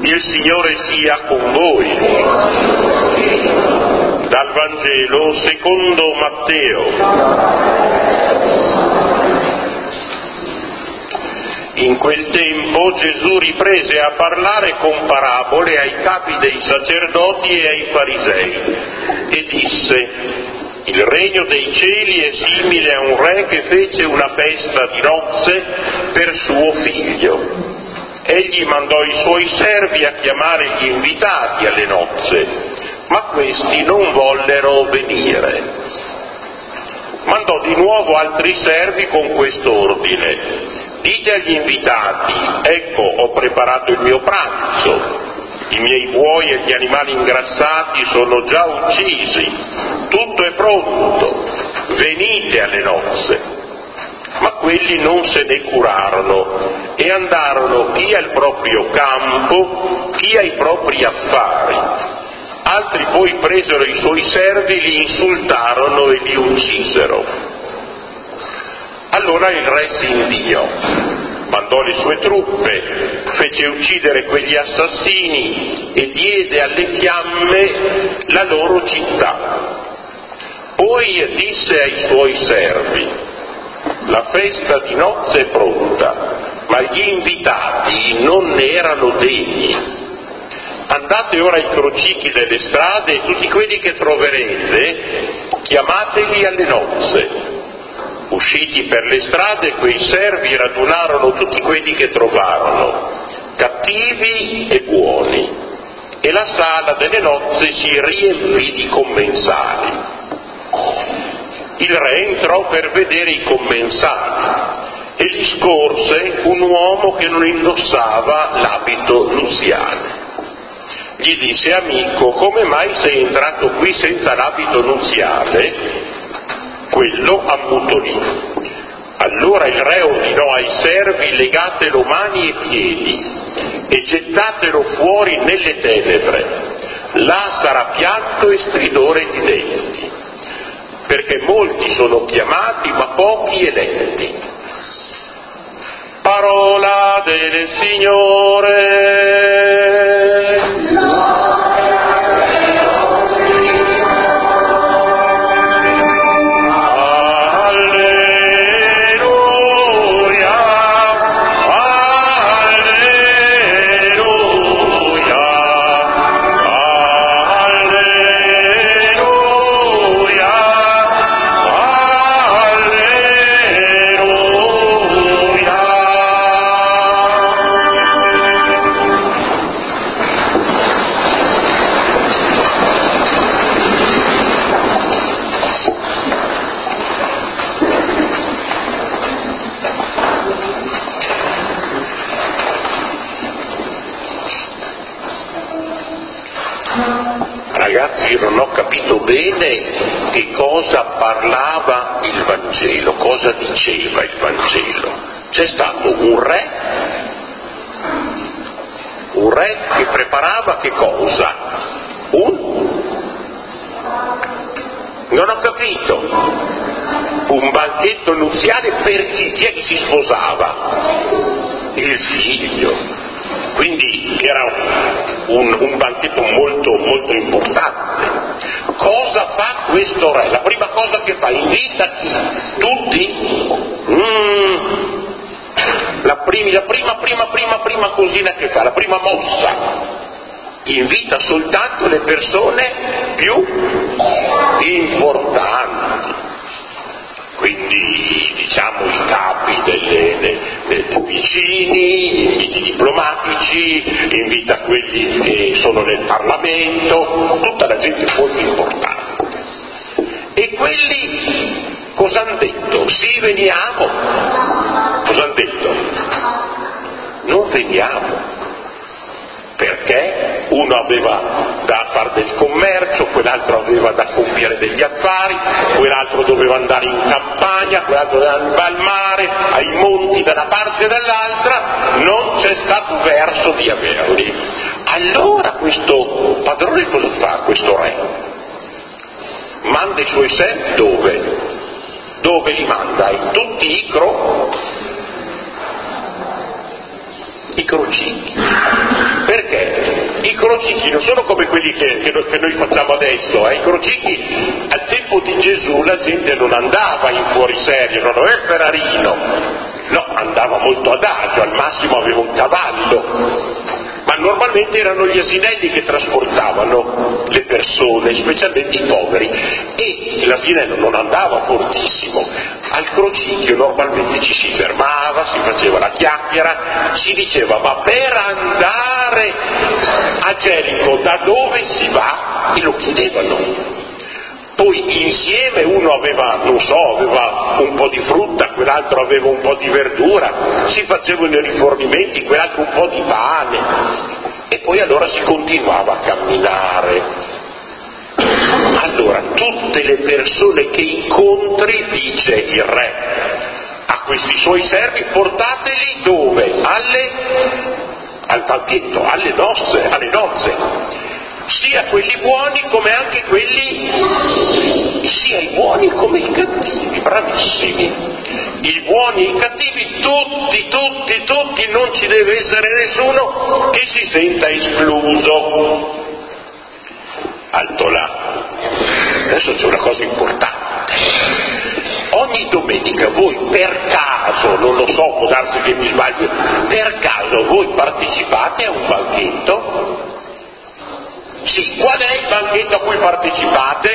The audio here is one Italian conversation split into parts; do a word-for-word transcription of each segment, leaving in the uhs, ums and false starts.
Il Signore sia con voi. Dal Vangelo secondo Matteo. In quel tempo Gesù riprese a parlare con parabole ai capi dei sacerdoti e ai farisei e disse: il regno dei cieli è simile a un re che fece una festa di nozze per suo figlio. Egli mandò i suoi servi a chiamare gli invitati alle nozze, ma questi non vollero venire. Mandò di nuovo altri servi con quest'ordine: dite agli invitati, ecco, ho preparato il mio pranzo, i miei buoi e gli animali ingrassati sono già uccisi, tutto è pronto, venite alle nozze. Ma quelli non se ne curarono e andarono chi al proprio campo, chi ai propri affari. Altri poi presero i suoi servi, li insultarono e li uccisero. Allora il re si indignò, mandò le sue truppe, fece uccidere quegli assassini e diede alle fiamme la loro città. Poi disse ai suoi servi: la festa di nozze è pronta, ma gli invitati non ne erano degni. Andate ora ai crocicchi delle strade e tutti quelli che troverete, chiamateli alle nozze. Usciti per le strade, quei servi radunarono tutti quelli che trovarono, cattivi e buoni, e la sala delle nozze si riempì di commensali. Il re entrò per vedere i commensali e gli scorse un uomo che non indossava l'abito nuziale. Gli disse: amico, come mai sei entrato qui senza l'abito nuziale? Quello ammutolì. Allora il re ordinò ai servi: legatelo mani e piedi e gettatelo fuori nelle tenebre. Là sarà pianto e stridore di denti, perché molti sono chiamati ma pochi eletti. Parola del Signore. Ragazzi, io non ho capito bene che cosa parlava il Vangelo, cosa diceva il Vangelo. C'è stato un re, un re che preparava che cosa? Un? Non ho capito. Un banchetto nuziale per chi? Chi è che si sposava? Il figlio. Quindi era un, un banchetto molto, molto importante. Cosa fa questo re? La prima cosa che fa, invita chi? Tutti? Mm. La, prima, la prima, prima, prima, prima cosina che fa, la prima mossa, invita soltanto le persone più importanti. Quindi, diciamo, i capi delle, dei, dei vicini, invita i diplomatici, invita quelli che sono nel Parlamento, tutta la gente molto importante. E quelli cosa hanno detto? Sì, veniamo. Cosa hanno detto? Non veniamo. Perché uno aveva da fare del commercio, quell'altro aveva da compiere degli affari, quell'altro doveva andare in campagna, quell'altro doveva andare al mare, ai monti da una parte e dall'altra, non c'è stato verso di averli. Allora questo padrone cosa fa, questo re? Manda i suoi servi dove? Dove li manda? In tutti i cro... i crocicchi. Perché? crocicchi non sono come quelli che, che, noi, che noi facciamo adesso, eh. I crocicchi al tempo di Gesù la gente non andava in fuoriserie, non aveva il Ferrarino, no, andava molto adagio, al massimo aveva un cavallo, ma normalmente erano gli asinelli che trasportavano le persone, specialmente i poveri, e l'asinello non andava fortissimo. Al crocicchio normalmente ci si fermava, si faceva la chiacchiera, si diceva: ma per andare a Gerico da dove si va? E lo chiedevano. Poi insieme uno aveva, non so, aveva un po' di frutta, quell'altro aveva un po' di verdura, si facevano i rifornimenti, quell'altro un po' di pane, e poi allora si continuava a camminare. Allora, tutte le persone che incontri, dice il re a questi suoi servi, portateli dove? Alle, al banchetto, alle nozze, alle nozze. Sia quelli buoni come anche quelli, sia i buoni come i cattivi, bravissimi. I buoni e i cattivi, tutti, tutti, tutti, non ci deve essere nessuno che si senta escluso. Alto là. Adesso c'è una cosa importante. Ogni domenica voi per caso, non lo so, può darsi che mi sbaglio, per caso voi partecipate a un banchetto? Sì, qual è il banchetto a cui partecipate?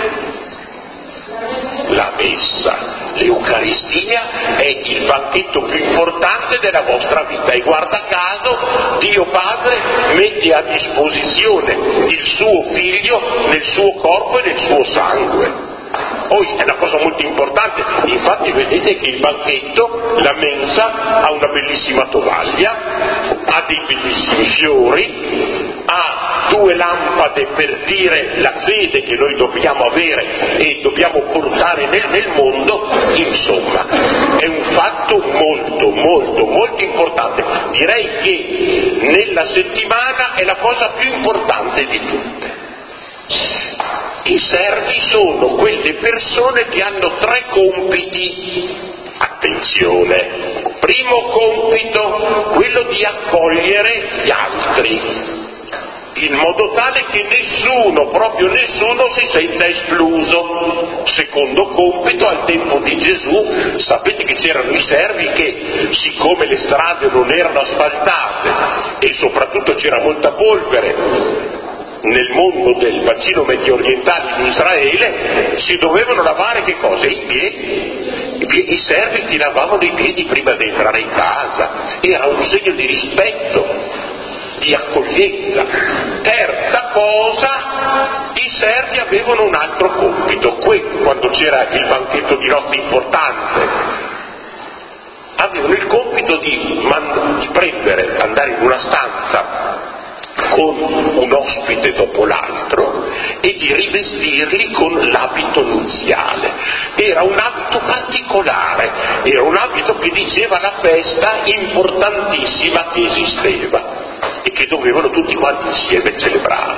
La messa, l'Eucaristia è il banchetto più importante della vostra vita e guarda caso Dio Padre mette a disposizione il suo figlio nel suo corpo e nel suo sangue. Poi è una cosa molto importante, infatti vedete che il banchetto, la mensa, ha una bellissima tovaglia, ha dei bellissimi fiori, ha due lampade per dire la fede che noi dobbiamo avere e dobbiamo portare nel, nel mondo, insomma, è un fatto molto, molto, molto importante. Direi che nella settimana è la cosa più importante di tutte. I servi sono quelle persone che hanno tre compiti. Attenzione, primo compito, quello di accogliere gli altri, in modo tale che nessuno, proprio nessuno, si senta escluso. Secondo compito, al tempo di Gesù, sapete che c'erano i servi che, siccome le strade non erano asfaltate e soprattutto c'era molta polvere nel mondo del bacino medio orientale di Israele, si dovevano lavare che cosa? I piedi. I, piedi, i servi ti lavavano i piedi prima di entrare in casa, era un segno di rispetto, di accoglienza. Terza cosa, i servi avevano un altro compito, quando c'era il banchetto di notte importante, avevano il compito di, man- di prendere, andare in una stanza con un ospite dopo l'altro e di rivestirli con l'abito nuziale. Era un abito particolare, era un abito che diceva la festa importantissima che esisteva e che dovevano tutti quanti insieme celebrare.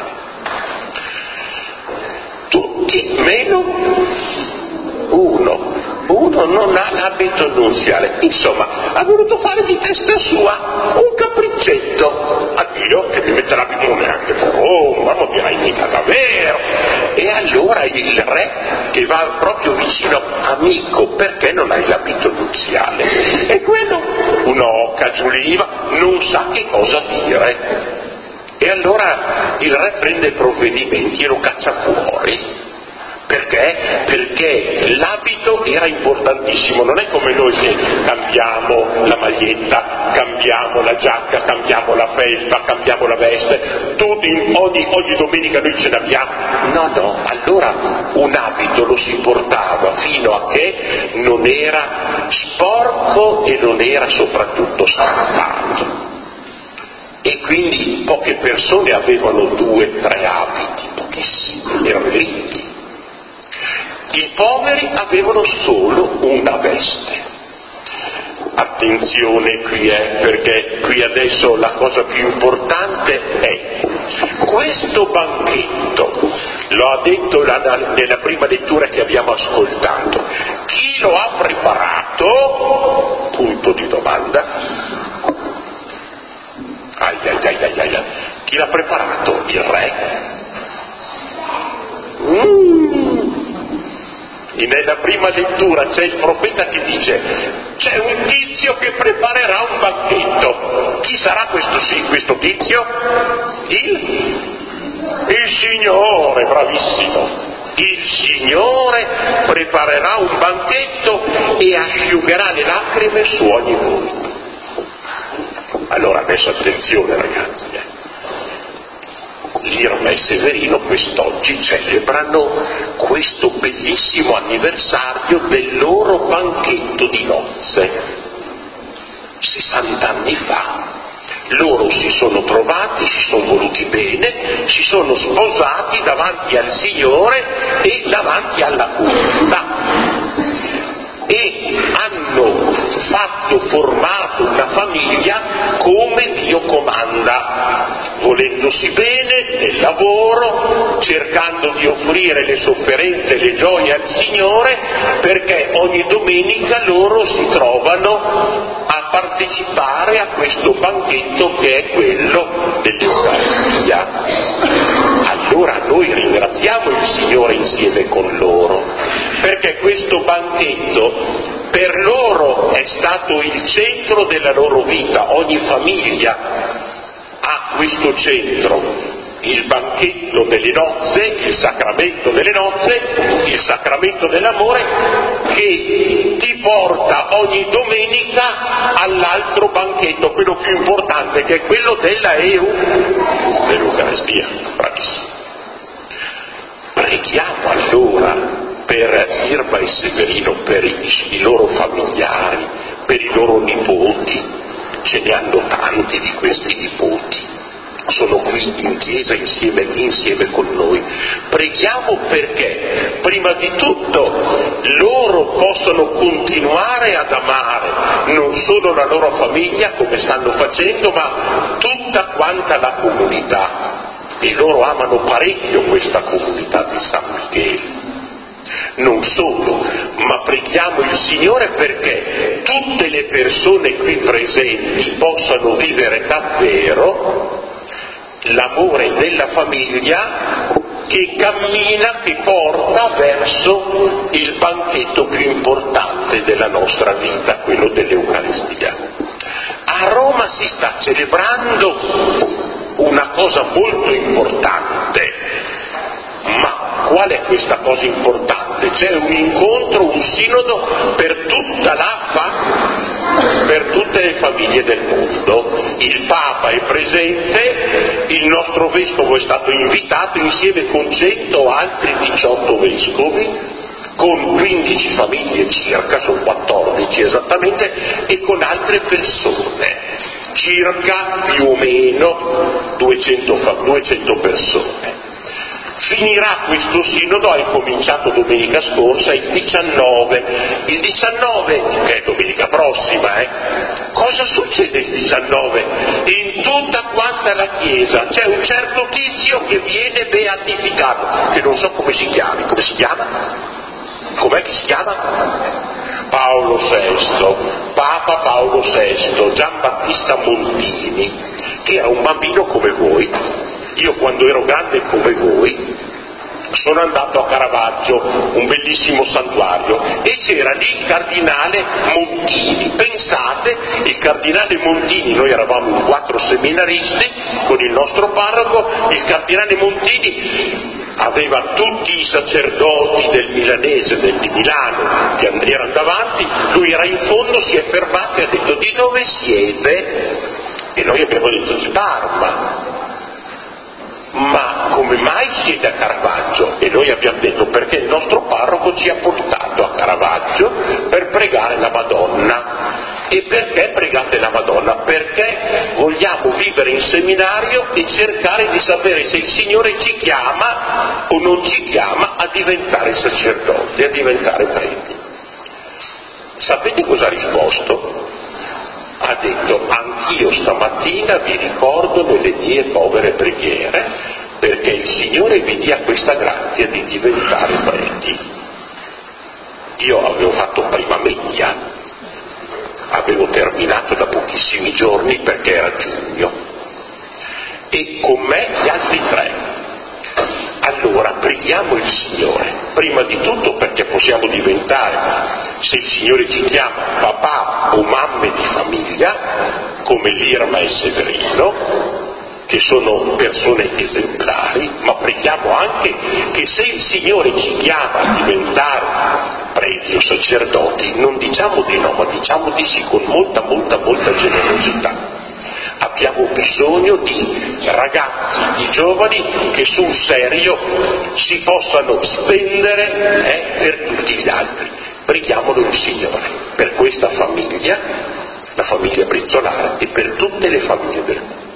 Tutti meno uno. Uno non ha l'abito nuziale, insomma ha voluto fare di testa sua un capriccetto a Dio che mi mette l'abito neanche oh, ma non dirai mica davvero. E allora il re che va proprio vicino, amico, perché non hai l'abito nuziale? E quello un'oca giuliva, non sa che cosa dire, e allora il re prende provvedimenti e lo caccia fuori. Perché? Perché l'abito era importantissimo, non è come noi che cambiamo la maglietta, cambiamo la giacca, cambiamo la felpa, cambiamo la veste, tutti, ogni, ogni domenica noi ce l'abbiamo. No, no, allora un abito lo si portava fino a che non era sporco e non era soprattutto scappato. E quindi poche persone avevano due, tre abiti, pochissimi, erano ricchi. I poveri avevano solo una veste. Attenzione qui, eh, perché qui adesso la cosa più importante è questo banchetto, lo ha detto la, la, nella prima lettura che abbiamo ascoltato, chi lo ha preparato? Punto di domanda. Ai ai ai ai ai. Chi l'ha preparato? Il re. Mm. Nella prima lettura c'è il profeta che dice: c'è un tizio che preparerà un banchetto. Chi sarà questo, sì, questo tizio? Il, il Signore, bravissimo. Il Signore preparerà un banchetto e asciugherà le lacrime su ogni volto. Allora adesso attenzione ragazzi, eh. L'Irma e Severino quest'oggi celebrano questo bellissimo anniversario del loro banchetto di nozze. sessant'anni fa loro si sono trovati, si sono voluti bene, si sono sposati davanti al Signore e davanti alla comunità e hanno fatto, formato una famiglia come Dio comanda, volendosi bene nel lavoro, cercando di offrire le sofferenze e le gioie al Signore, perché ogni domenica loro si trovano a partecipare a questo banchetto che è quello dell'Eucaristia. Allora noi ringraziamo il Signore insieme con loro, perché questo banchetto per loro è stato il centro della loro vita. Ogni famiglia ha questo centro, il banchetto delle nozze, il sacramento delle nozze, il sacramento dell'amore, che ti porta ogni domenica all'altro banchetto, quello più importante, che è quello della Eu, dell'Eucaristia. Bravissimo. Preghiamo allora per Irma e Severino, per i, i loro familiari, per i loro nipoti. Ce ne hanno tanti di questi nipoti, sono qui in chiesa insieme, insieme con noi. Preghiamo perché, prima di tutto, loro possano continuare ad amare non solo la loro famiglia come stanno facendo, ma tutta quanta la comunità. E loro amano parecchio questa comunità di San Michele. Non solo, ma preghiamo il Signore perché tutte le persone qui presenti possano vivere davvero l'amore della famiglia che cammina, che porta verso il banchetto più importante della nostra vita, quello dell'Eucaristia. A Roma si sta celebrando una cosa molto importante. Ma qual è questa cosa importante? C'è un incontro, un sinodo per tutta l'A F A, per tutte le famiglie del mondo. Il Papa è presente, il nostro Vescovo è stato invitato insieme con cento altri diciotto Vescovi, con quindici famiglie circa, sono quattordici esattamente, e con altre persone, circa più o meno duecento persone. Finirà questo sinodo, è cominciato domenica scorsa, il diciannove. Il diciannove, che è domenica prossima, eh? Cosa succede il diciannove? In tutta quanta la Chiesa c'è un certo tizio che viene beatificato, che non so come si chiami, come si chiama? Com'è che si chiama? Paolo sesto, Papa Paolo sesto, Giambattista Montini, che era un bambino come voi. Io quando ero grande come voi sono andato a Caravaggio, un bellissimo santuario, e c'era lì il cardinale Montini. Pensate, il cardinale Montini, noi eravamo in quattro seminaristi con il nostro parroco, il cardinale Montini aveva tutti i sacerdoti del milanese, del di Milano, che erano davanti, lui era in fondo, si è fermato e ha detto: di dove siete? E noi abbiamo detto: di Parma. Ma come mai siete a Caravaggio? E noi abbiamo detto: perché il nostro parroco ci ha portato a Caravaggio per pregare la Madonna. E perché pregate la Madonna? Perché vogliamo vivere in seminario e cercare di sapere se il Signore ci chiama o non ci chiama a diventare sacerdoti, a diventare preti. Sapete cosa ha risposto? Ha detto: anch'io stamattina vi ricordo nelle mie povere preghiere, perché il Signore vi dia questa grazia di diventare preti. Io avevo fatto prima media, avevo terminato da pochissimi giorni perché era giugno, e con me gli altri tre. Allora preghiamo il Signore, prima di tutto perché possiamo diventare, se il Signore ci chiama, papà o mamme di famiglia, come l'Irma e Severino, che sono persone esemplari, ma preghiamo anche che se il Signore ci chiama a diventare preti o sacerdoti, non diciamo di no, ma diciamo di sì con molta, molta, molta generosità. Abbiamo bisogno di ragazzi, di giovani che sul serio si possano spendere eh, per tutti gli altri. Preghiamolo il Signore per questa famiglia, la famiglia Brizzolare, e per tutte le famiglie del mondo.